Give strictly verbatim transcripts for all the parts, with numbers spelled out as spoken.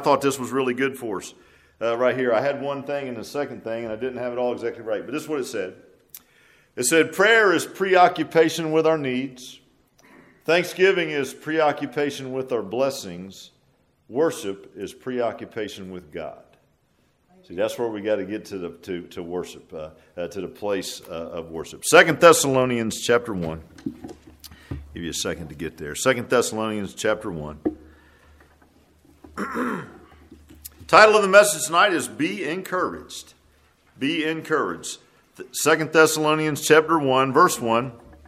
thought this was really good for us uh, right here. I had one thing and the second thing, and I didn't have it all exactly right. But this is what it said. It said, prayer is preoccupation with our needs. Thanksgiving is preoccupation with our blessings. Worship is preoccupation with God. See, that's where we got to get to the to to worship, uh, uh, to the place uh, of worship. Second Thessalonians chapter one. Give you a second to get there. Second Thessalonians chapter one. Title of the message tonight is "Be Encouraged." Be encouraged. Second Thessalonians chapter one, verse one.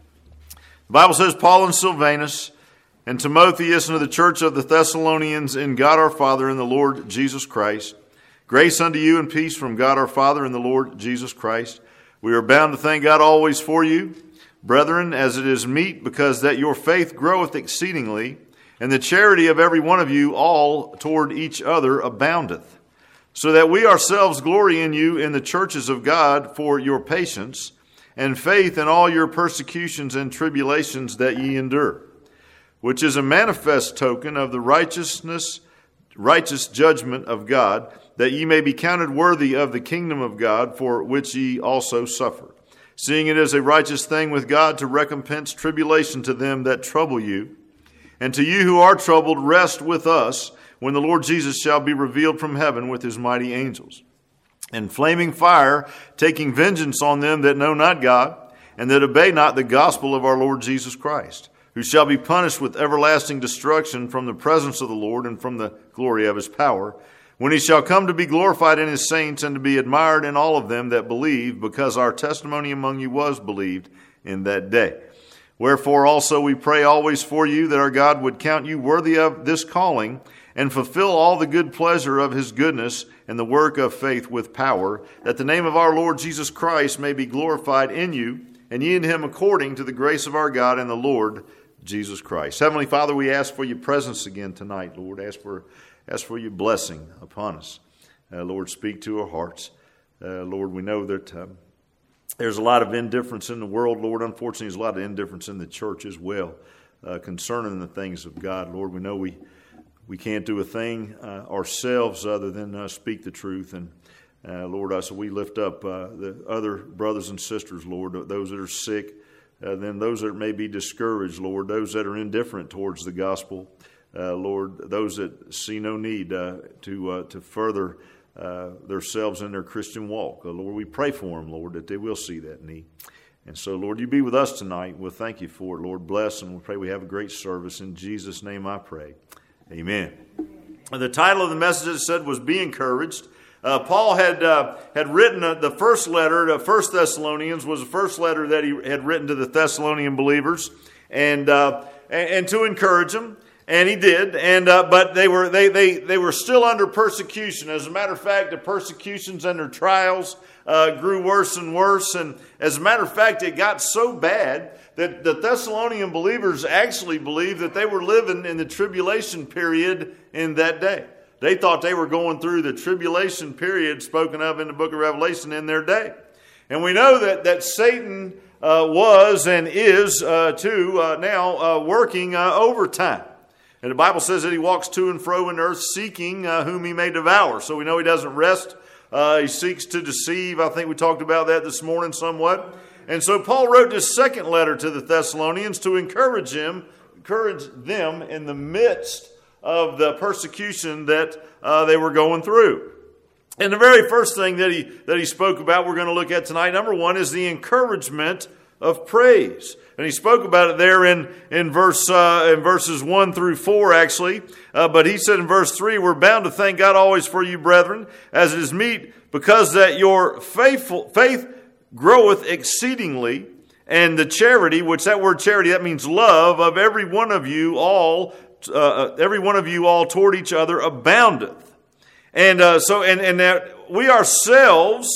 The Bible says, Paul and Silvanus and Timotheus unto the church of the Thessalonians in God our Father and the Lord Jesus Christ. Grace unto you and peace from God our Father and the Lord Jesus Christ. We are bound to thank God always for you, brethren, as it is meet, because that your faith groweth exceedingly, and the charity of every one of you all toward each other aboundeth. So that we ourselves glory in you in the churches of God for your patience and faith in all your persecutions and tribulations that ye endure, which is a manifest token of the righteousness, righteous judgment of God, that ye may be counted worthy of the kingdom of God, for which ye also suffer. Seeing it is a righteous thing with God to recompense tribulation to them that trouble you, and to you who are troubled, rest with us, when the Lord Jesus shall be revealed from heaven with his mighty angels, and flaming fire, taking vengeance on them that know not God, and that obey not the gospel of our Lord Jesus Christ, who shall be punished with everlasting destruction from the presence of the Lord and from the glory of his power, when he shall come to be glorified in his saints and to be admired in all of them that believe, because our testimony among you was believed in that day. Wherefore also we pray always for you, that our God would count you worthy of this calling, and fulfill all the good pleasure of his goodness and the work of faith with power, that the name of our Lord Jesus Christ may be glorified in you, and ye in him, according to the grace of our God and the Lord Jesus Christ. Heavenly Father, we ask for your presence again tonight, Lord. Ask for ask for your blessing upon us. Uh, Lord, speak to our hearts. Uh, Lord, we know that uh, there's a lot of indifference in the world, Lord. Unfortunately, there's a lot of indifference in the church as well uh, concerning the things of God. Lord, we know we we can't do a thing uh, ourselves other than uh, speak the truth. And uh, Lord, I so we lift up uh, the other brothers and sisters, Lord, those that are sick, uh, then those that may be discouraged, Lord, those that are indifferent towards the gospel. Uh, Lord, those that see no need uh, to uh, to further uh, themselves in their Christian walk. Uh, Lord, we pray for them, Lord, that they will see that need. And so, Lord, you be with us tonight. We'll thank you for it, Lord. Bless, and we pray we have a great service. In Jesus' name I pray. Amen. And the title of the message, it said, was Be Encouraged. Uh, Paul had uh, had written uh, the first letter to First Thessalonians, was the first letter that he had written to the Thessalonian believers, and uh, and, and to encourage them. And he did, and uh, but they were they they they were still under persecution. As a matter of fact, the persecutions and their trials uh, grew worse and worse. And as a matter of fact, it got so bad that the Thessalonian believers actually believed that they were living in the tribulation period in that day. They thought they were going through the tribulation period spoken of in the book of Revelation in their day. And we know that that Satan uh, was and is uh, too uh, now uh, working uh, overtime. And the Bible says that he walks to and fro in earth seeking uh, whom he may devour. So we know he doesn't rest. Uh, he seeks to deceive. I think we talked about that this morning somewhat. And so Paul wrote this second letter to the Thessalonians to encourage him, encourage them in the midst of the persecution that uh, they were going through. And the very first thing that he that he spoke about, we're going to look at tonight, number one, is the encouragement of praise. And he spoke about it there in in verse uh, in verses one through four, actually. Uh, but he said in verse three, "We're bound to thank God always for you, brethren, as it is meet, because that your faithful faith groweth exceedingly, and the charity," which that word charity, that means love, "of every one of you all, uh, every one of you all toward each other aboundeth." And uh, so, and and that we ourselves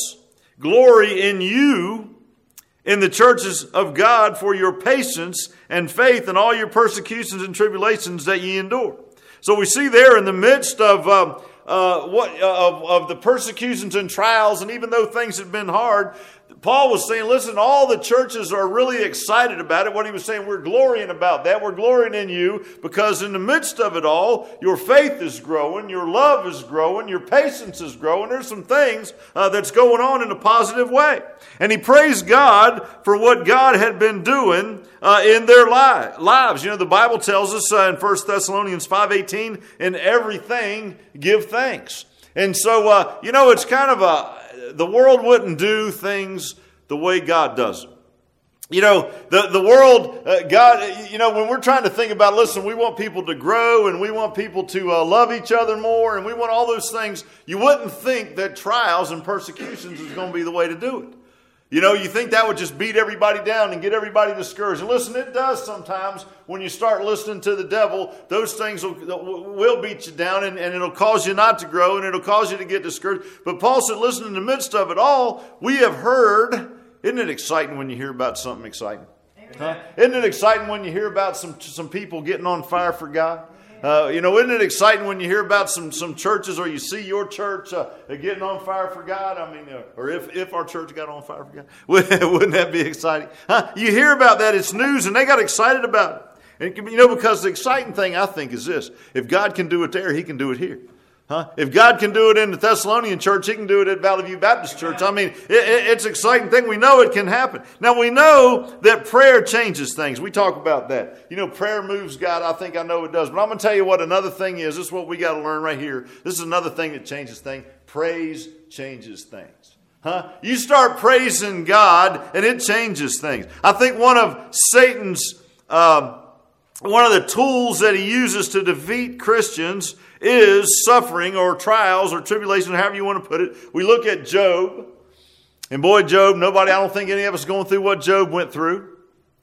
glory in you, in the churches of God, for your patience and faith in all your persecutions and tribulations that ye endure. So we see there in the midst of um, uh, what uh, of, of the persecutions and trials, and even though things had been hard, Paul was saying, listen, all the churches are really excited about it. What he was saying, we're glorying about that. We're glorying in you because in the midst of it all, your faith is growing, your love is growing, your patience is growing. There's some things uh, that's going on in a positive way. And he praised God for what God had been doing uh, in their li- lives. You know, the Bible tells us uh, in First Thessalonians five eighteen, in everything give thanks. And so, uh, you know, it's kind of a, the world wouldn't do things the way God does them. You know, the, the world, uh, God, you know, when we're trying to think about, listen, we want people to grow and we want people to uh, love each other more and we want all those things, you wouldn't think that trials and persecutions is going to be the way to do it. You know, you think that would just beat everybody down and get everybody discouraged. And listen, it does sometimes when you start listening to the devil. Those things will, will beat you down and, and it'll cause you not to grow and it'll cause you to get discouraged. But Paul said, listen, in the midst of it all, we have heard. Isn't it exciting when you hear about something exciting? Huh? Isn't it exciting when you hear about some, some people getting on fire for God? Uh, you know, isn't it exciting when you hear about some, some churches or you see your church uh, getting on fire for God? I mean, uh, or if, if our church got on fire for God, wouldn't that be exciting? Huh? You hear about that, it's news, and they got excited about it. And, you know, because the exciting thing, I think, is this. If God can do it there, he can do it here. Huh? If God can do it in the Thessalonian church, he can do it at Valley View Baptist Church. I mean, it, it, it's an exciting thing. We know it can happen. Now, we know that prayer changes things. We talk about that. You know, prayer moves God. I think I know it does. But I'm going to tell you what another thing is. This is what we got to learn right here. This is another thing that changes things. Praise changes things. Huh? You start praising God, and it changes things. I think one of Satan's, uh, one of the tools that he uses to defeat Christians is suffering or trials or tribulation, however you want to put it. We look at Job. And boy, Job, nobody, I don't think any of us going through what Job went through.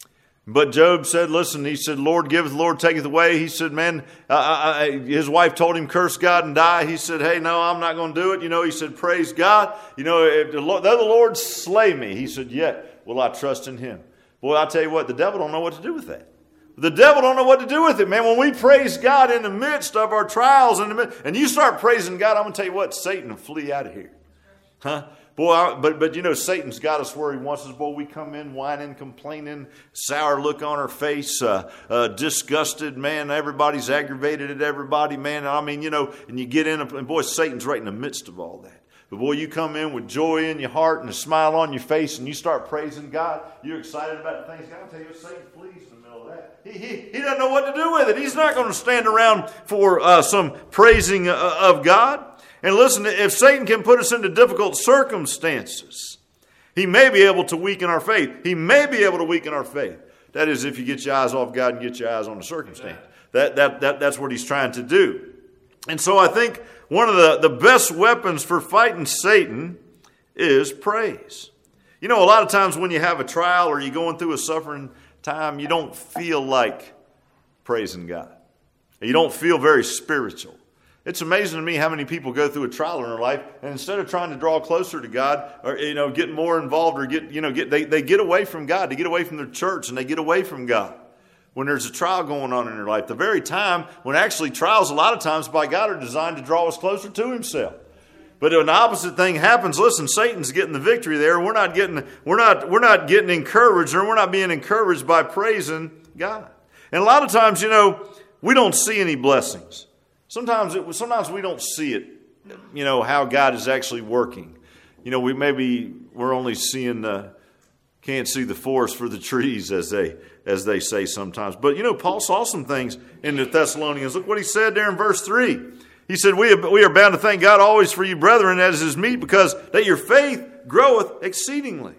But Job said, listen, he said, Lord giveth, Lord taketh away. He said, man, I, I, his wife told him, curse God and die. He said, hey, no, I'm not going to do it. You know, he said, praise God. You know, if the Lord, though the Lord slay me, he said, yet will I trust in him. Boy, I'll tell you what, the devil don't know what to do with that. The devil don't know what to do with it, man. When we praise God in the midst of our trials, in the midst, and you start praising God, I'm going to tell you what, Satan will flee out of here. Huh? Boy, I, but, but you know, Satan's got us where he wants us. Boy, we come in whining, complaining, sour look on our face, uh, uh, disgusted, man. Everybody's aggravated at everybody, man. I mean, you know, and you get in, and boy, Satan's right in the midst of all that. But boy, you come in with joy in your heart and a smile on your face and you start praising God. You're excited about the things. I'll tell you, Satan flees in the middle of that. He, he, he doesn't know what to do with it. He's not going to stand around for uh, some praising uh, of God. And listen, if Satan can put us into difficult circumstances, he may be able to weaken our faith. He may be able to weaken our faith. That is, if you get your eyes off God and get your eyes on the circumstance. That, that, that, that's what he's trying to do. And so I think one of the, the best weapons for fighting Satan is praise. You know, a lot of times when you have a trial or you're going through a suffering time, you don't feel like praising God. You don't feel very spiritual. It's amazing to me how many people go through a trial in their life, and instead of trying to draw closer to God or, you know, get more involved or get, you know, get they, they get away from God. They get away from their church and they get away from God. When there's a trial going on in their life, the very time when actually trials a lot of times by God are designed to draw us closer to himself. But an opposite thing happens. Listen, Satan's getting the victory there. We're not getting, we're not, we're not getting encouraged, or we're not being encouraged by praising God. And a lot of times, you know, we don't see any blessings. Sometimes it, sometimes we don't see it, you know, how God is actually working. You know, we maybe we're only seeing the, can't see the forest for the trees, as they as they say sometimes. But, you know, Paul saw some things in the Thessalonians. Look what he said there in verse three. He said, we, have, we are bound to thank God always for you, brethren, as is meet, because that your faith groweth exceedingly.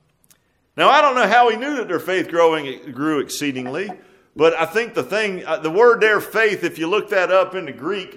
Now, I don't know how he knew that their faith growing grew exceedingly, but I think the thing, uh, the word there, faith, if you look that up in the Greek,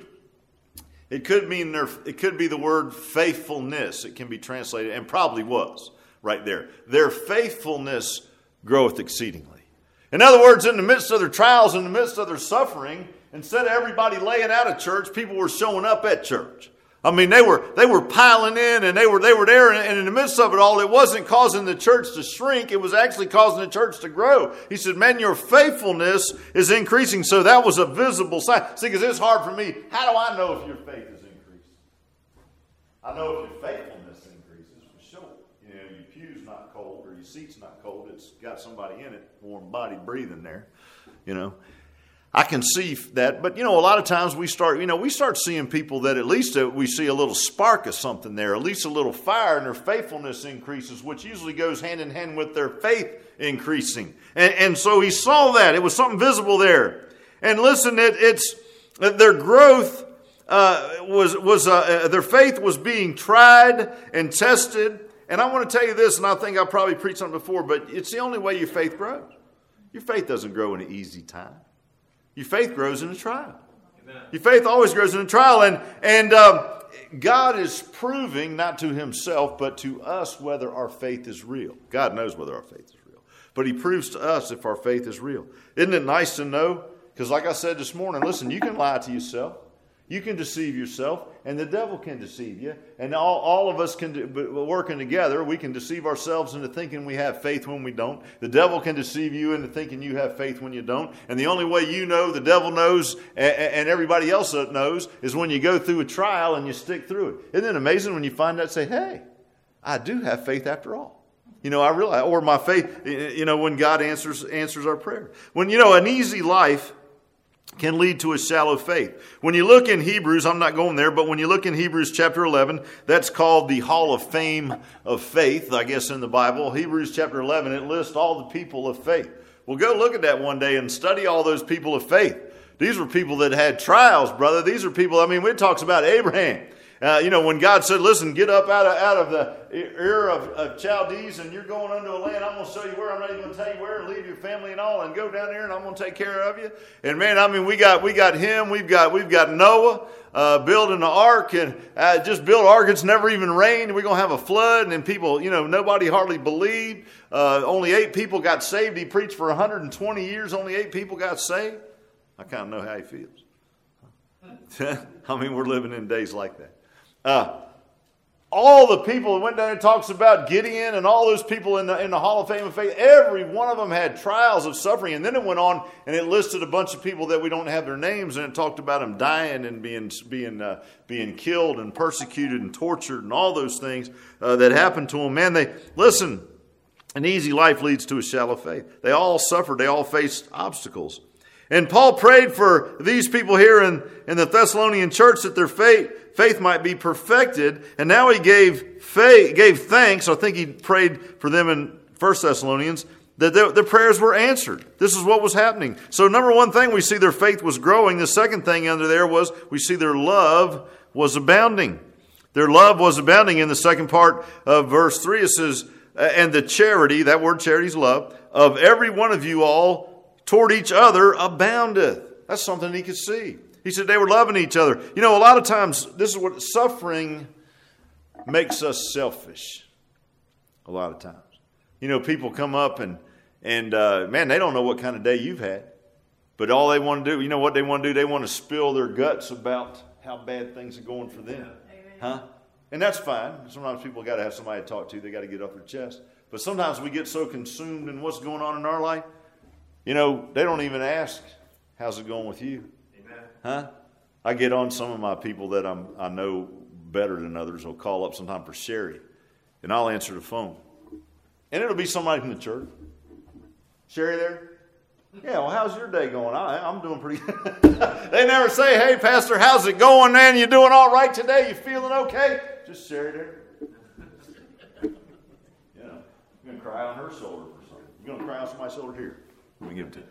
it could mean their, it could be the word faithfulness. It can be translated, and probably was right there. Their faithfulness groweth exceedingly. In other words, in the midst of their trials, in the midst of their suffering, instead of everybody laying out of church, people were showing up at church. I mean, they were they were piling in, and they were they were there, and in the midst of it all, it wasn't causing the church to shrink. It was actually causing the church to grow. He said, man, your faithfulness is increasing. So that was a visible sign. See, because it's hard for me. How do I know if your faith is increasing? I know if your faithfulness increases, for sure. you know, your pew's not cold or your seat's not cold. It's got somebody in it, warm body breathing there, you know. I can see that, but, you know, a lot of times we start, you know, we start seeing people that at least we see a little spark of something there, at least a little fire, and their faithfulness increases, which usually goes hand in hand with their faith increasing. And, and so he saw that. It was something visible there. And listen, it, it's their growth uh, was, was uh, their faith was being tried and tested. And I want to tell you this, and I think I probably preached something before, but it's the only way your faith grows. Your faith doesn't grow in an easy time. Your faith grows in a trial. Amen. Your faith always grows in a trial. And, and um, God is proving, not to himself, but to us whether our faith is real. God knows whether our faith is real. But he proves to us if our faith is real. Isn't it nice to know? Because like I said this morning, listen, you can lie to yourself. You can deceive yourself, and the devil can deceive you. And all, all of us can, do, working together, we can deceive ourselves into thinking we have faith when we don't. The devil can deceive you into thinking you have faith when you don't. And the only way you know, the devil knows, and, and everybody else knows, is when you go through a trial and you stick through it. Isn't it amazing when you find out, say, hey, I do have faith after all. You know, I realize, or my faith, you know, when God answers answers our prayer. When, you know, an easy life can lead to a shallow faith. When you look in Hebrews, I'm not going there, but when you look in Hebrews chapter eleven, that's called the Hall of Fame of Faith, I guess, in the Bible. Hebrews chapter eleven, it lists all the people of faith. Well, go look at that one day and study all those people of faith. These were people that had trials, brother. These are people, I mean, it talks about Abraham. Uh, you know, when God said, listen, get up out of, out of the Ur of, of Chaldees, and you're going unto a land, I'm going to show you where, I'm not even going to tell you where, and leave your family and all, and go down there, and I'm going to take care of you. And man, I mean, we got we got him, we've got we've got Noah uh, building the ark, and uh, just built ark. It's never even rained. We're going to have a flood, and then people, you know, nobody hardly believed. Uh, only eight people got saved. He preached for one hundred twenty years. Only eight people got saved. I kind of know how he feels. I mean, we're living in days like that. Uh, all the people that went down and talks about Gideon and all those people in the, in the Hall of Fame of Faith, every one of them had trials of suffering. And then it went on and it listed a bunch of people that we don't have their names, and it talked about them dying and being being uh, being killed and persecuted and tortured and all those things uh, that happened to them. Man, they listen, an easy life leads to a shallow faith. They all suffered. They all faced obstacles. And Paul prayed for these people here in, in the Thessalonian church that their faith, faith might be perfected. And now he gave faith, gave thanks. I think he prayed for them in First Thessalonians that their, their prayers were answered. This is what was happening. So number one thing, we see their faith was growing. The second thing under there was we see their love was abounding. Their love was abounding. In the second part of verse three, it says, and the charity, that word charity is love, of every one of you all toward each other aboundeth. That's something he could see. He said they were loving each other. You know, a lot of times, this is what suffering makes us selfish. A lot of times. You know, people come up and, and uh, man, they don't know what kind of day you've had. But all they want to do, you know what they want to do? They want to spill their guts about how bad things are going for them. Amen. Huh? And that's fine. Sometimes people got to have somebody to talk to. They got to get off their chest. But sometimes we get so consumed in what's going on in our life. You know, they don't even ask, how's it going with you? Amen. Huh? I get on some of my people that I'm, I know better than others will call up sometime for Sherry. And I'll answer the phone. And it'll be somebody from the church. Sherry there? Yeah, well, how's your day going? I, I'm doing pretty good. They never say, hey, Pastor, how's it going, man? You doing all right today? You feeling okay? Just Sherry there. You know, you're going to cry on her shoulder or something. You're going to cry on somebody's shoulder here. Let me give it to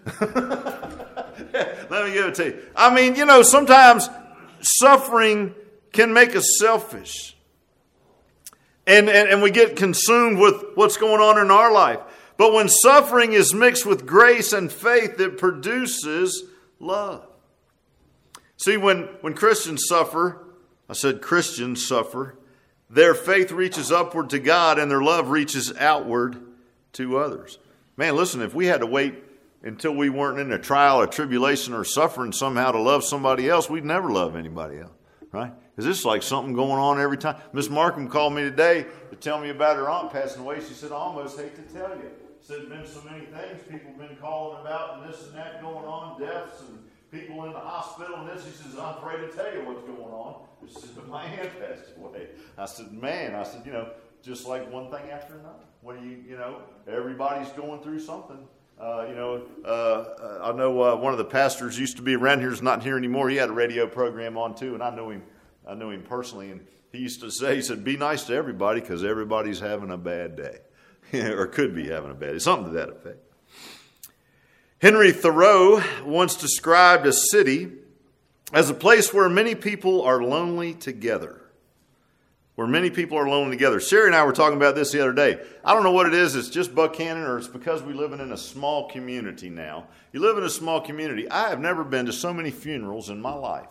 you. Let me give it to you. I mean, you know, sometimes suffering can make us selfish. And, and, and we get consumed with what's going on in our life. But when suffering is mixed with grace and faith, it produces love. See, when, when Christians suffer, I said Christians suffer, their faith reaches upward to God and their love reaches outward to others. Man, listen, if we had to wait until we weren't in a trial or tribulation or suffering somehow to love somebody else, we'd never love anybody else, right? Because this is like something going on every time. Miss Markham called me today to tell me about her aunt passing away. She said, I almost hate to tell you. She said, there's been so many things people have been calling about and this and that going on, deaths and people in the hospital and this. He says, I'm afraid to tell you what's going on. She said, my aunt passed away. I said, man, I said, you know, just like one thing after another. When you, you know, everybody's going through something. Uh, you know, uh, I know uh, one of the pastors used to be around here. Is not here anymore. He had a radio program on too, and I know him. I knew him personally, and he used to say, he said, "Be nice to everybody because everybody's having a bad day, or could be having a bad day." Something to that effect. Henry Thoreau once described a city as a place where many people are lonely together. Where many people are lonely together. Sherry and I were talking about this the other day. I don't know what it is. It's just Buchanan, or it's because we live in a small community now. You live in a small community. I have never been to so many funerals in my life.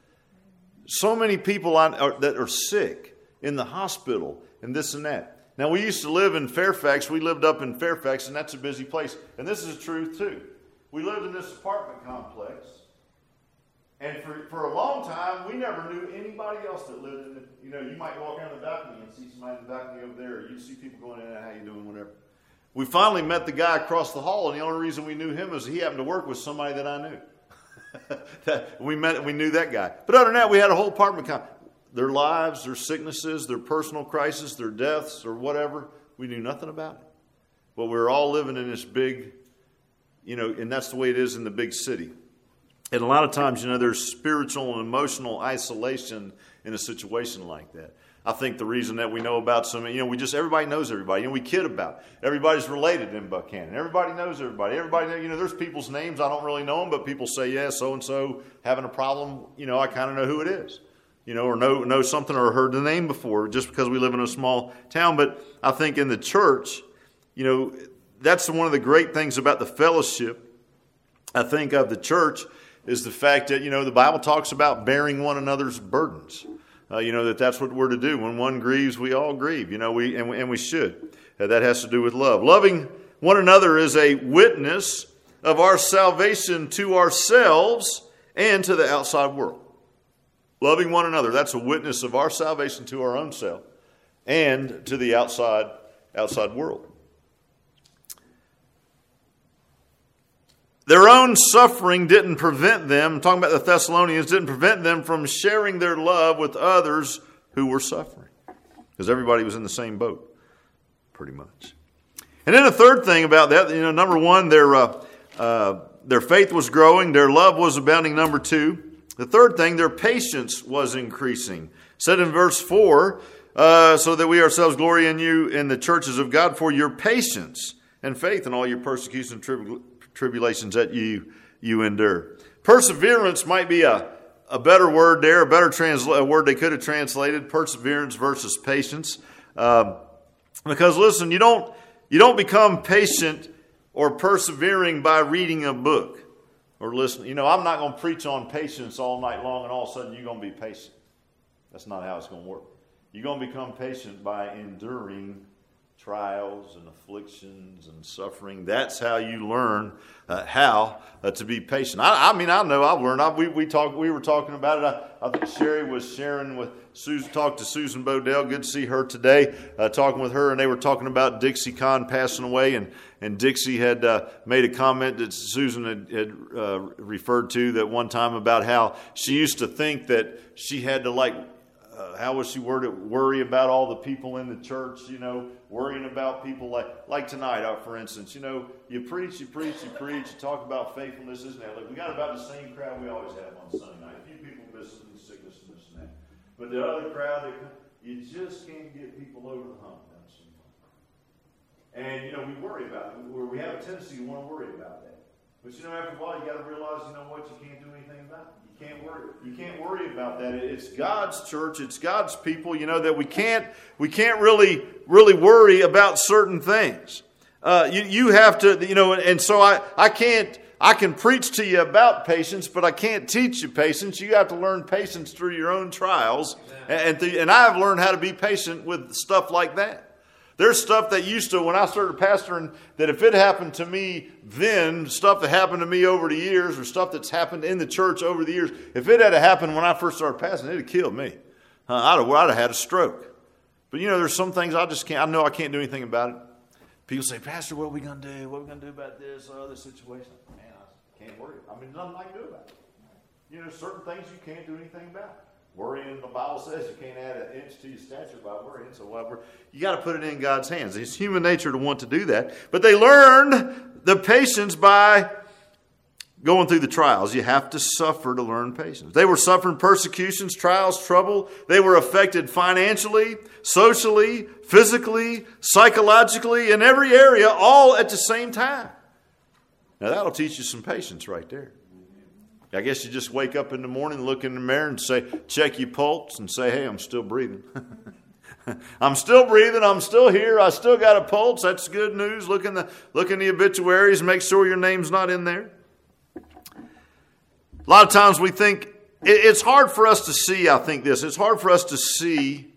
So many people I, are, that are sick in the hospital and this and that. Now, we used to live in Fairfax. We lived up in Fairfax, and that's a busy place. And this is the truth, too. We lived in this apartment complex. And for, for a long time, we never knew anybody else that lived in it. You know, you might walk down the balcony and see somebody in the balcony over there. Or you'd see people going in and how you doing, whatever. We finally met the guy across the hall, and the only reason we knew him is he happened to work with somebody that I knew. that, we met, we knew that guy. But other than that, we had a whole apartment complex. Their lives, their sicknesses, their personal crisis, their deaths, or whatever, we knew nothing about it. But we were all living in this big, you know, and that's the way it is in the big city. And a lot of times, you know, there's spiritual and emotional isolation in a situation like that. I think the reason that we know about some, you know, we just, everybody knows everybody. You know, we kid about it. Everybody's related in Buchanan. Everybody knows everybody. Everybody, you know, there's people's names. I don't really know them, but people say, yeah, so-and-so having a problem. You know, I kind of know who it is. You know, or know, know something or heard the name before just because we live in a small town. But I think in the church, you know, that's one of the great things about the fellowship, I think, of the church is the fact that, you know, the Bible talks about bearing one another's burdens. Uh, you know, that that's what we're to do. When one grieves, we all grieve, you know, we and, we, and we should. Uh, that has to do with love. Loving one another is a witness of our salvation to ourselves and to the outside world. Loving one another, that's a witness of our salvation to our own self and to the outside outside world. Their own suffering didn't prevent them, I'm talking about the Thessalonians, didn't prevent them from sharing their love with others who were suffering. Because everybody was in the same boat, pretty much. And then the third thing about that, you know, number one, their, uh, uh, their faith was growing, their love was abounding, number two. The third thing, their patience was increasing. It said in verse four, uh, so that we ourselves glory in you in the churches of God for your patience and faith in all your persecution and tribulations. tribulations that you you endure. Perseverance might be a, a better word there, a better transla- a word they could have translated, perseverance versus patience. Um, because listen, you don't you don't become patient or persevering by reading a book or listening. You know, I'm not going to preach on patience all night long and all of a sudden you're going to be patient. That's not how it's going to work. You're going to become patient by enduring trials and afflictions and suffering. That's how you learn uh, how uh, to be patient. I, I mean, I know I've learned. I, we we talked. We were talking about it. I, I think Sherry was sharing with Susan. Talked to Susan Bodell. Good to see her today. Uh, talking with her, and they were talking about Dixie Conn passing away, and and Dixie had uh, made a comment that Susan had, had uh, referred to that one time about how she used to think that she had to like. Uh, how was she worded? Worry about all the people in the church, you know, worrying about people like like tonight, uh, for instance. You know, you preach, you preach, you preach, you talk about faithfulness, isn't it? Like we got about the same crowd we always have on Sunday night. A few people missing sickness and this and that. But the other crowd, that you just can't get people over the hump. And, you know, we worry about it. We have a tendency to want to worry about that. But, you know, after a while, you got to realize, you know what, you can't do anything about it. You can't worry. You can't worry about that. It's God's church. It's God's people. You know that we can't. We can't really, really worry about certain things. Uh, you you have to. You know, and so I I can't. I can preach to you about patience, but I can't teach you patience. You have to learn patience through your own trials, and and, th- and I've learned how to be patient with stuff like that. There's stuff that used to, when I started pastoring, that if it happened to me then, stuff that happened to me over the years, or stuff that's happened in the church over the years, if it had happened when I first started pastoring, it'd have killed me. Uh, I'd, have, I'd have had a stroke. But, you know, there's some things I just can't, I know I can't do anything about it. People say, Pastor, what are we going to do? What are we going to do about this or other situation? Man, I can't worry. I mean, nothing I can do about it. You know, certain things you can't do anything about. Worrying, the Bible says you can't add an inch to your stature by worrying. So whatever, you got to put it in God's hands. It's human nature to want to do that. But they learned the patience by going through the trials. You have to suffer to learn patience. They were suffering persecutions, trials, trouble. They were affected financially, socially, physically, psychologically, in every area, all at the same time. Now that'll teach you some patience right there. I guess you just wake up in the morning, look in the mirror and say, check your pulse and say, hey, I'm still breathing. I'm still breathing. I'm still here. I still got a pulse. That's good news. Look in the, look in the obituaries. Make sure your name's not in there. A lot of times we think, it's hard for us to see, I think this, it's hard for us to see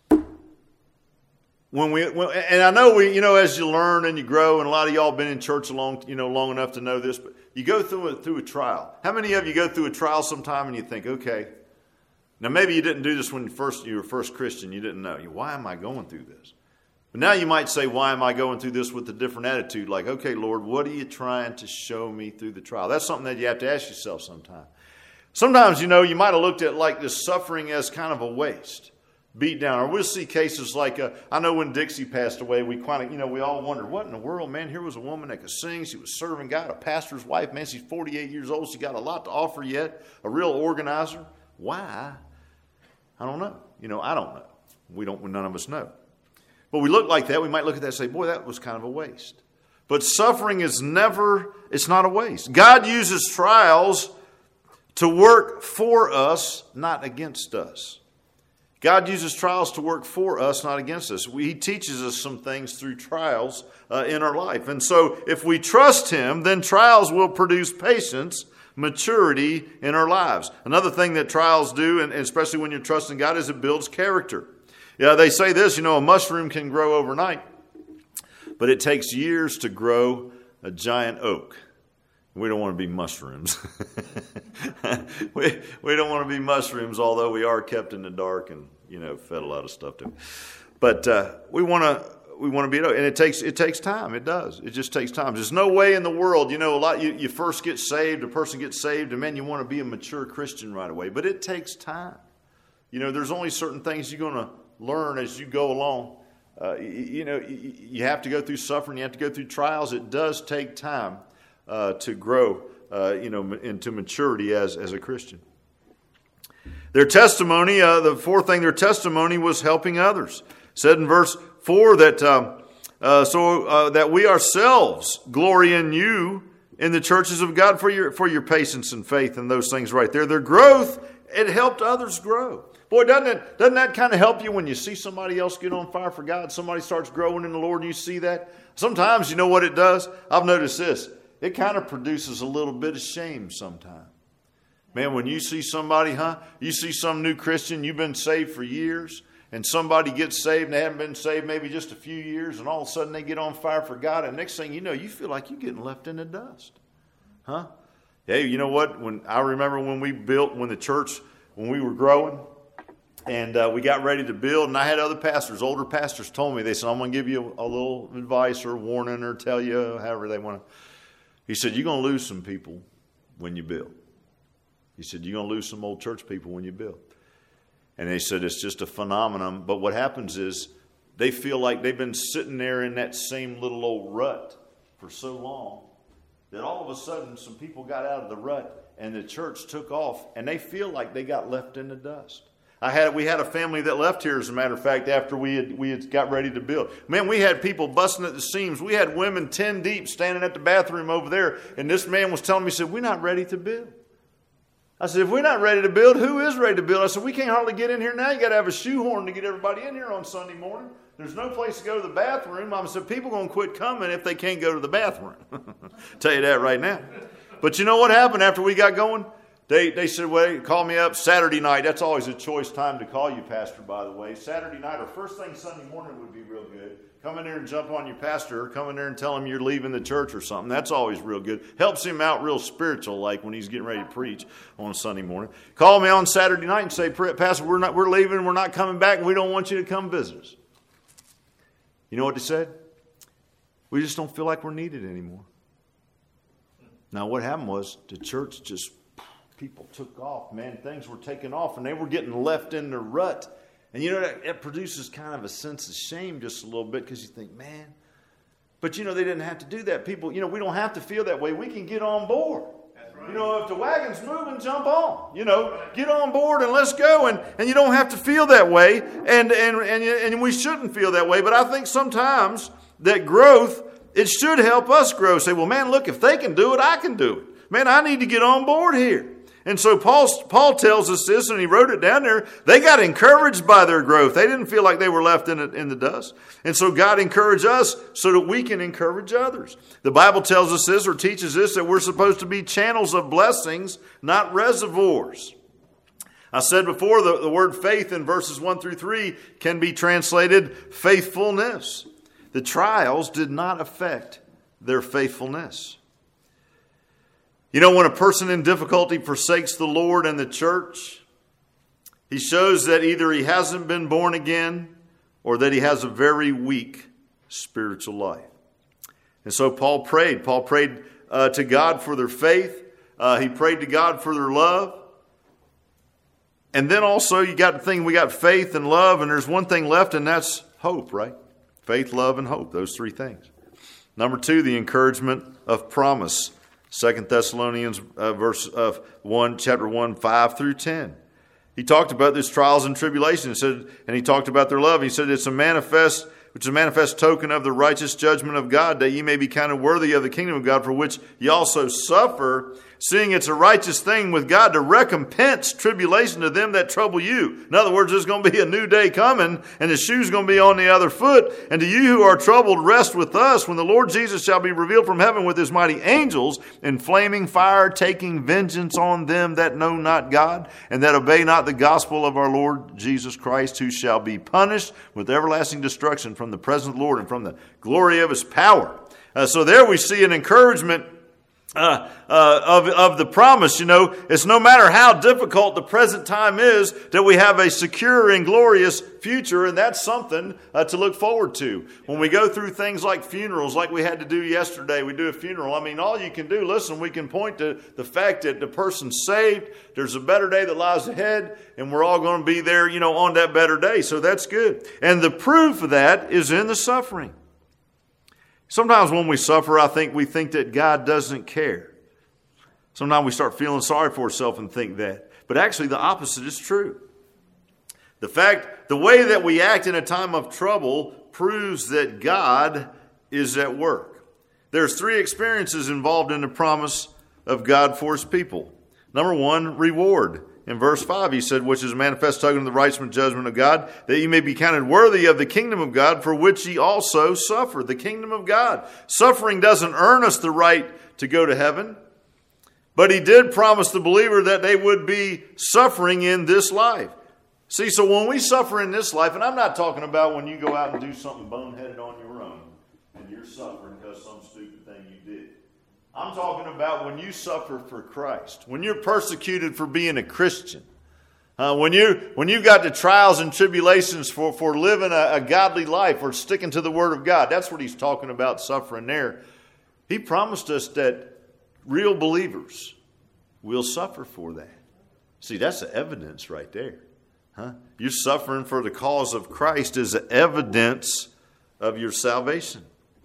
when we, when, and I know we, you know, as you learn and you grow, and a lot of y'all been in church a long, you know, long enough to know this, but you go through a, through a trial. How many of you go through a trial sometime and you think, okay, now maybe you didn't do this when you first you were first Christian, you didn't know. Why am I going through this? But now you might say, why am I going through this with a different attitude? Like, okay, Lord, what are you trying to show me through the trial? That's something that you have to ask yourself sometime. Sometimes, you know, you might have looked at like this suffering as kind of a waste, beat down. Or we'll see cases like, uh, I know when Dixie passed away, we kind of, you know, we all wondered, what in the world, man? Here was a woman that could sing. She was serving God, a pastor's wife. Man, she's forty-eight years old. She got a lot to offer yet, a real organizer. Why? I don't know. You know, I don't know. We don't, none of us know. But we look like that. We might look at that and say, boy, that was kind of a waste. But suffering is never, it's not a waste. God uses trials to work for us, not against us. God uses trials to work for us, not against us. He teaches us some things through trials uh, in our life. And so if we trust Him, then trials will produce patience, maturity in our lives. Another thing that trials do, and especially when you're trusting God, is it builds character. Yeah, they say this, you know, a mushroom can grow overnight, but it takes years to grow a giant oak. We don't want to be mushrooms. we, we don't want to be mushrooms, although we are kept in the dark and, you know, fed a lot of stuff to them. But uh, we want to we want to be, and it takes it takes time. It does. It just takes time. There's no way in the world, you know, a lot. You, you first get saved, a person gets saved, and man, you want to be a mature Christian right away. But it takes time. You know, there's only certain things you're going to learn as you go along. Uh, you, you know, you, you have to go through suffering. You have to go through trials. It does take time uh, to grow, uh, you know, into maturity as, as a Christian. Their testimony, uh, the fourth thing, their testimony was helping others. It said in verse four that um, uh, so uh, that we ourselves glory in you in the churches of God for your for your patience and faith and those things right there. Their growth, it helped others grow. Boy, doesn't it, doesn't that kind of help you when you see somebody else get on fire for God? Somebody starts growing in the Lord and you see that? Sometimes, you know what it does? I've noticed this. It kind of produces a little bit of shame sometimes. Man, when you see somebody, huh? You see some new Christian, you've been saved for years, and somebody gets saved and they haven't been saved maybe just a few years, and all of a sudden they get on fire for God, and next thing you know, you feel like you're getting left in the dust. Huh? Hey, you know what? When I remember when we built, when the church, when we were growing, and uh, we got ready to build, and I had other pastors, older pastors told me, they said, I'm going to give you a, a little advice or warning or tell you however they want to. He said, you're going to lose some people when you build. He said, you're going to lose some old church people when you build. And they said, it's just a phenomenon. But what happens is they feel like they've been sitting there in that same little old rut for so long that all of a sudden some people got out of the rut and the church took off, and they feel like they got left in the dust. I had we had a family that left here, as a matter of fact, after we had we had got ready to build. Man, we had people busting at the seams. We had women ten deep standing at the bathroom over there, and this man was telling me, he said, we're not ready to build. I said, if we're not ready to build, who is ready to build? I said, we can't hardly get in here now. You got to have a shoehorn to get everybody in here on Sunday morning. There's no place to go to the bathroom. I said, people are going to quit coming if they can't go to the bathroom. Tell you that right now. But you know what happened after we got going? They they said, well, call me up Saturday night. That's always a choice time to call you, Pastor, by the way. Saturday night or first thing Sunday morning would be real good. Come in there and jump on your pastor, or come in there and tell him you're leaving the church or something. That's always real good. Helps him out real spiritual, like when he's getting ready to preach on a Sunday morning. Call me on Saturday night and say, Pastor, we're not we're leaving, we're not coming back, and we don't want you to come visit us. You know what they said? We just don't feel like we're needed anymore. Now what happened was the church just people took off, man. Things were taking off, and they were getting left in the rut. And you know, that, that produces kind of a sense of shame just a little bit, because you think, man, but you know, they didn't have to do that. People, you know, we don't have to feel that way. We can get on board. That's right. You know, if the wagon's moving, jump on. You know, right. Get on board and let's go. And, and you don't have to feel that way. And, and, and, and we shouldn't feel that way. But I think sometimes that growth, it should help us grow. Say, well, man, look, if they can do it, I can do it. Man, I need to get on board here. And so Paul, Paul tells us this, and he wrote it down there. They got encouraged by their growth. They didn't feel like they were left in, it, in the dust. And so God encouraged us so that we can encourage others. The Bible tells us this, or teaches this, that we're supposed to be channels of blessings, not reservoirs. I said before, the, the word faith in verses one through three can be translated faithfulness. The trials did not affect their faithfulness. You know, when a person in difficulty forsakes the Lord and the church, he shows that either he hasn't been born again or that he has a very weak spiritual life. And so Paul prayed. Paul prayed uh, to God for their faith. Uh, he prayed to God for their love. And then also you got the thing, we got faith and love, and there's one thing left, and that's hope, right? Faith, love, and hope, those three things. Number two, the encouragement of promise. Second Thessalonians uh, verse of one, chapter one, five through ten. He talked about this trials and tribulations, said, and he talked about their love. He said it's a manifest, which is a manifest token of the righteous judgment of God, that ye may be counted worthy of the kingdom of God, for which ye also suffer, seeing it's a righteous thing with God to recompense tribulation to them that trouble you. In other words, there's going to be a new day coming, and the shoe's going to be on the other foot. And to you who are troubled, rest with us when the Lord Jesus shall be revealed from heaven with his mighty angels in flaming fire, taking vengeance on them that know not God, and that obey not the gospel of our Lord Jesus Christ, who shall be punished with everlasting destruction from the present Lord and from the glory of his power. Uh, so there we see an encouragement Uh, uh, of, of the promise. You know, it's no matter how difficult the present time is, that we have a secure and glorious future, and that's something uh, to look forward to. When we go through things like funerals, like we had to do yesterday, we do a funeral. I mean, all you can do, listen, we can point to the fact that the person's saved, there's a better day that lies ahead, and we're all going to be there, you know, on that better day. So that's good. And the proof of that is in the suffering. Sometimes when we suffer, I think we think that God doesn't care. Sometimes we start feeling sorry for ourselves and think that. But actually the opposite is true. The fact, the way that we act in a time of trouble proves that God is at work. There's three experiences involved in the promise of God for his people. Number one, reward. In verse five, he said, which is a manifest token of the righteous judgment of God, that ye may be counted worthy of the kingdom of God, for which ye also suffer. The kingdom of God. Suffering doesn't earn us the right to go to heaven, but he did promise the believer that they would be suffering in this life. See, so when we suffer in this life, and I'm not talking about when you go out and do something boneheaded on your own, and you're suffering because some stupid thing you did. I'm talking about when you suffer for Christ, when you're persecuted for being a Christian, uh, when you when you got the trials and tribulations for, for living a, a godly life or sticking to the Word of God. That's what he's talking about, suffering there. He promised us that real believers will suffer for that. See, that's the evidence right there. Huh? You're suffering for the cause of Christ is evidence of your salvation.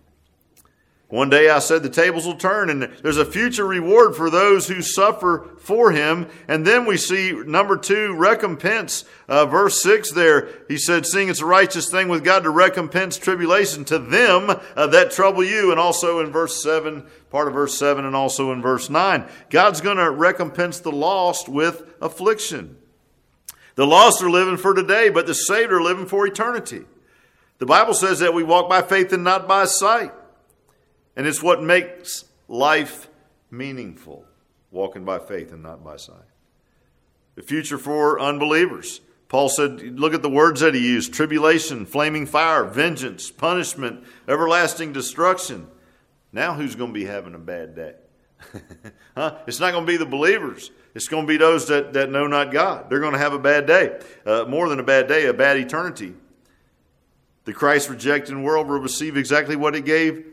One day I said the tables will turn, and there's a future reward for those who suffer for him. And then we see, number two, recompense. Uh, verse six there, he said, seeing it's a righteous thing with God to recompense tribulation to them uh, that trouble you. And also in verse seven, part of verse seven, and also in verse nine. God's going to recompense the lost with affliction. The lost are living for today, but the saved are living for eternity. The Bible says that we walk by faith and not by sight. And it's what makes life meaningful, walking by faith and not by sight. The future for unbelievers. Paul said, look at the words that he used. Tribulation, flaming fire, vengeance, punishment, everlasting destruction. Now who's going to be having a bad day? huh? It's not going to be the believers. It's going to be those that, that know not God. They're going to have a bad day. Uh, more than a bad day, a bad eternity. The Christ-rejecting world will receive exactly what it gave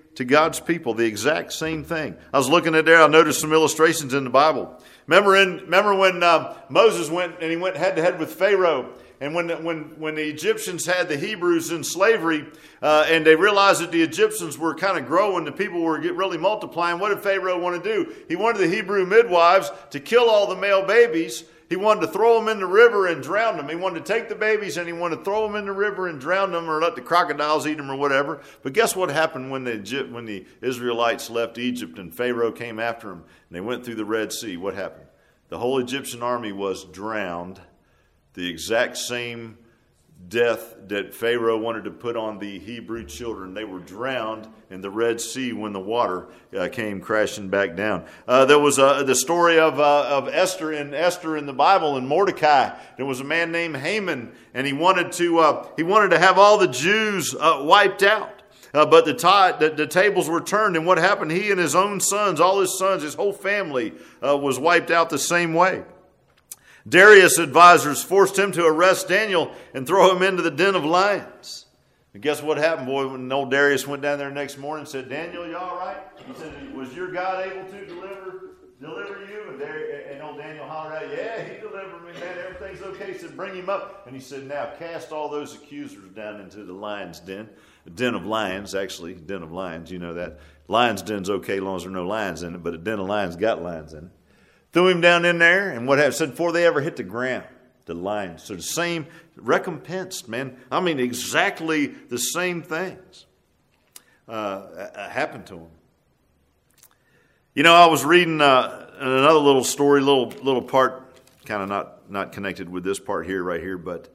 to God's people, the exact same thing. I was looking at there, I noticed some illustrations in the Bible. Remember, in, remember when um, Moses went and he went head to head with Pharaoh, and when when when the Egyptians had the Hebrews in slavery, uh, and they realized that the Egyptians were kind of growing, the people were get really multiplying. What did Pharaoh want to do? He wanted the Hebrew midwives to kill all the male babies. He wanted to throw them in the river and drown them. He wanted to take the babies and he wanted to throw them in the river and drown them, or let the crocodiles eat them or whatever. But guess what happened when the when the Israelites left Egypt and Pharaoh came after them and they went through the Red Sea? What happened? The whole Egyptian army was drowned. The exact same death that Pharaoh wanted to put on the Hebrew children. They were drowned in the Red Sea when the water uh, came crashing back down. Uh, there was uh, the story of uh, of Esther in Esther in the Bible, and Mordecai. There was a man named Haman, and he wanted to uh, he wanted to have all the Jews uh, wiped out. Uh, but the, tide, the the tables were turned, and what happened? He and his own sons, all his sons, his whole family uh, was wiped out the same way. Darius' advisors forced him to arrest Daniel and throw him into the den of lions. And guess what happened, boy, when old Darius went down there next morning and said, Daniel, you all right? He said, was your God able to deliver deliver you? And, Dar- and old Daniel hollered out, yeah, he delivered me, man. Everything's okay. He said, bring him up. And he said, now cast all those accusers down into the lion's den. A den of lions, actually, den of lions, you know that. Lion's den's okay as long as there are no lions in it, but a den of lions got lions in it. Threw him down in there, and what happened? Said before they ever hit the ground, the lions. So the same recompensed, man. I mean, exactly the same things uh, happened to him. You know, I was reading uh, another little story, little little part, kind of not not connected with this part here, right here, but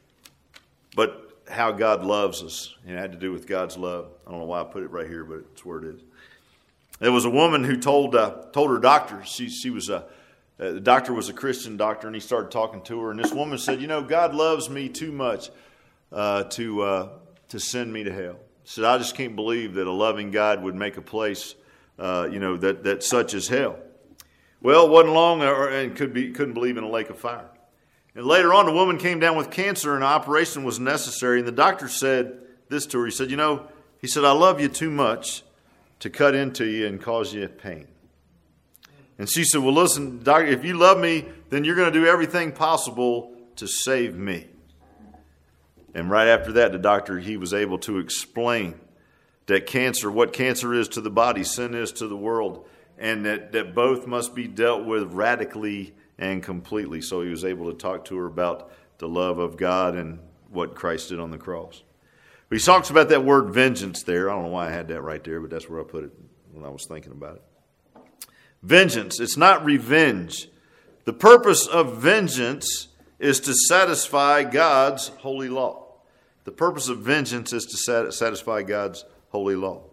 but how God loves us. And it had to do with God's love. I don't know why I put it right here, but it's where it is. There was a woman who told uh, told her doctor, she she was a, uh, the doctor was a Christian doctor, and he started talking to her. And this woman said, you know, God loves me too much uh, to uh, to send me to hell. She said, I just can't believe that a loving God would make a place, uh, you know, that, that such as hell. Well, it wasn't long, or, and could be couldn't believe in a lake of fire. And later on, the woman came down with cancer, and an operation was necessary. And the doctor said this to her. He said, you know, he said, I love you too much to cut into you and cause you pain. And she said, well, listen, doctor, if you love me, then you're going to do everything possible to save me. And right after that, the doctor, he was able to explain that cancer, what cancer is to the body, sin is to the world, and that, that both must be dealt with radically and completely. So he was able to talk to her about the love of God and what Christ did on the cross. He talks about that word vengeance there. I don't know why I had that right there, but that's where I put it when I was thinking about it. Vengeance. It's not revenge. The purpose of vengeance is to satisfy God's holy law. The purpose of vengeance is to satisfy God's holy law.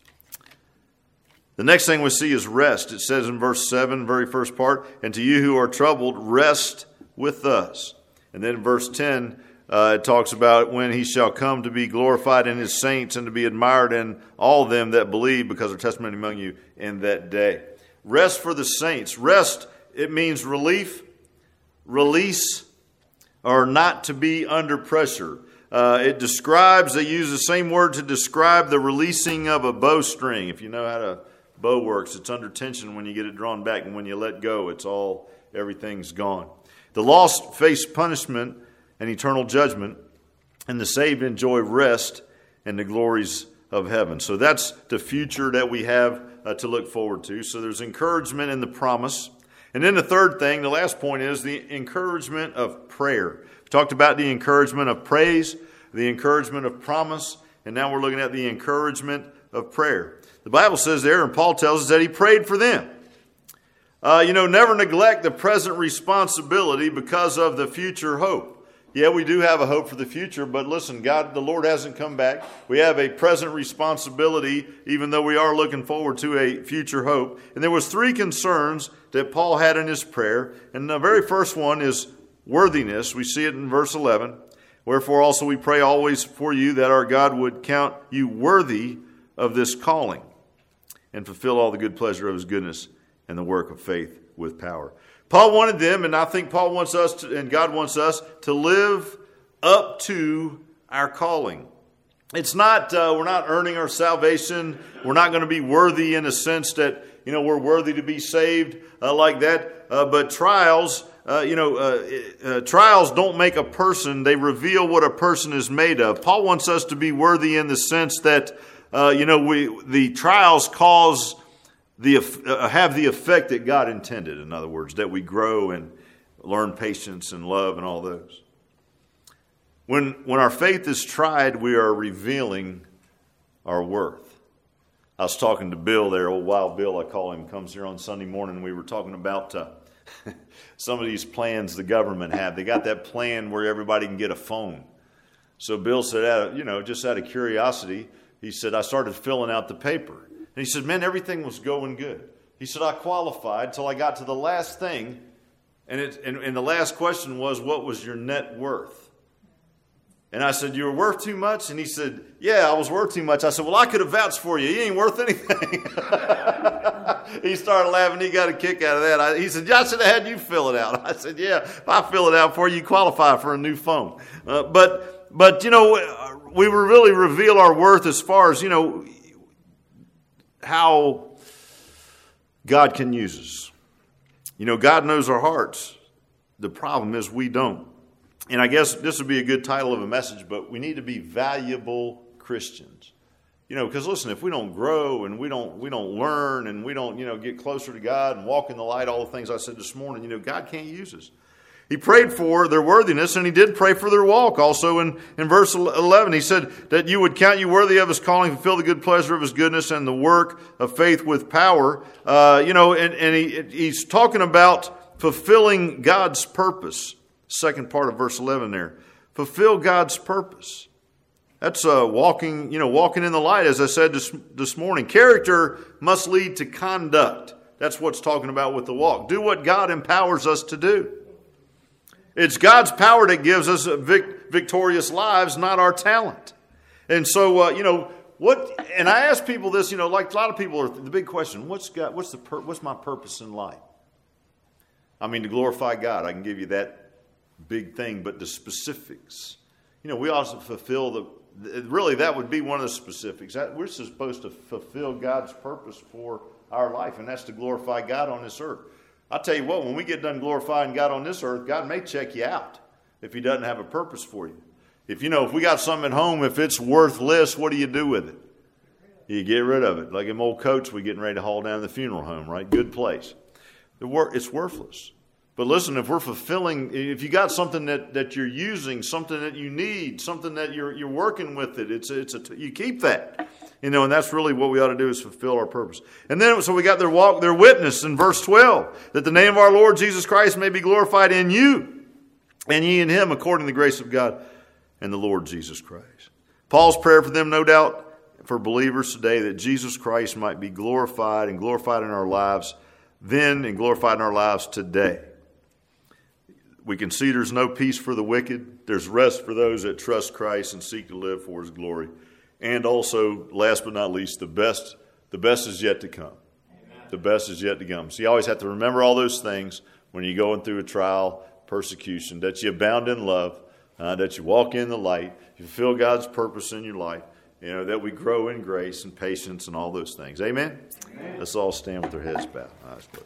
The next thing we see is rest. It says in verse seven, very first part, and to you who are troubled, rest with us. And then in verse ten, Uh, it talks about when he shall come to be glorified in his saints and to be admired in all them that believe because of testimony among you in that day. Rest for the saints. Rest, it means relief, release, or not to be under pressure. Uh, it describes, they use the same word to describe the releasing of a bowstring. If you know how a bow works, it's under tension when you get it drawn back, and when you let go, it's all, everything's gone. The lost face punishment and eternal judgment, and the saved enjoy rest and the glories of heaven. So that's the future that we have uh, to look forward to. So there's encouragement in the promise. And then the third thing, the last point, is the encouragement of prayer. We talked about the encouragement of praise, the encouragement of promise, and now we're looking at the encouragement of prayer. The Bible says there, and Paul tells us that he prayed for them. Uh, you know, never neglect the present responsibility because of the future hope. Yeah, we do have a hope for the future, but listen, God, the Lord hasn't come back. We have a present responsibility, even though we are looking forward to a future hope. And there was three concerns that Paul had in his prayer. And the very first one is worthiness. We see it in verse eleven. Wherefore also we pray always for you that our God would count you worthy of this calling and fulfill all the good pleasure of his goodness and the work of faith with power. Paul wanted them, and I think Paul wants us to, and God wants us to live up to our calling. it's not, uh, we're not earning our salvation. We're not going to be worthy in the sense that, you know, we're worthy to be saved uh, like that. Uh, but trials, uh, you know, uh, uh, trials don't make a person. They reveal what a person is made of. Paul wants us to be worthy in the sense that, uh, you know, we the trials cause the uh, have the effect that God intended. In other words, that we grow and learn patience and love and all those. When when our faith is tried, we are revealing our worth. I was talking to Bill there, old Wild Bill, I call him, comes here on Sunday morning, and we were talking about uh, some of these plans the government have. They got that plan where everybody can get a phone. So Bill said, out of, you know, just out of curiosity, he said, I started filling out the paper. And he said, man, everything was going good. He said, I qualified till I got to the last thing, and, it, and, and the last question was, what was your net worth? And I said, you were worth too much? And he said, yeah, I was worth too much. I said, well, I could have vouched for you. You ain't worth anything. He started laughing. He got a kick out of that. I, he said, yeah, I should have had you fill it out. I said, yeah, if I fill it out for you, you qualify for a new phone. Uh, but, but, you know, we really reveal our worth as far as, you know, how God can use us. You know, God knows our hearts. The problem is we don't. And I guess this would be a good title of a message, but we need to be valuable Christians. You know, because listen, if we don't grow and we don't we don't learn and we don't, you know, get closer to God and walk in the light, all the things I said this morning, you know, God can't use us. He prayed for their worthiness, and he did pray for their walk. Also in, in verse eleven, he said that you would count you worthy of his calling, fulfill the good pleasure of his goodness and the work of faith with power. Uh, you know, and, and he, he's talking about fulfilling God's purpose. Second part of verse eleven there. Fulfill God's purpose. That's uh, walking, you know, walking in the light, as I said this, this morning. Character must lead to conduct. That's what's talking about with the walk. Do what God empowers us to do. It's God's power that gives us vic- victorious lives, not our talent. And so, uh, you know, what, and I ask people this, you know, like a lot of people are, the big question, what's God, what's the, pur- what's my purpose in life? I mean, to glorify God. I can give you that big thing, but the specifics, you know, we also fulfill the, really that would be one of the specifics. That we're supposed to fulfill God's purpose for our life, and that's to glorify God on this earth. I'll tell you what, when we get done glorifying God on this earth, God may check you out if he doesn't have a purpose for you. If you know, if we got something at home, if it's worthless, what do you do with it? You get rid of it. Like them old coats we getting ready to haul down to the funeral home, right? Good place. It's worthless. But listen, if we're fulfilling, if you got something that, that you're using, something that you need, something that you're you're working with it, it's a, it's a, you keep that, you know, and that's really what we ought to do is fulfill our purpose. And then, so we got their walk, their witness in verse twelve, that the name of our Lord Jesus Christ may be glorified in you, and ye in him, according to the grace of God and the Lord Jesus Christ. Paul's prayer for them, no doubt, for believers today, that Jesus Christ might be glorified and glorified in our lives then and glorified in our lives today. We can see there's no peace for the wicked. There's rest for those that trust Christ and seek to live for his glory. And also, last but not least, the best the best is yet to come. Amen. The best is yet to come. So you always have to remember all those things when you're going through a trial, persecution, that you abound in love, uh, that you walk in the light, you fulfill God's purpose in your life, you know, that we grow in grace and patience and all those things. Amen? Amen. Let's all stand with our heads bowed.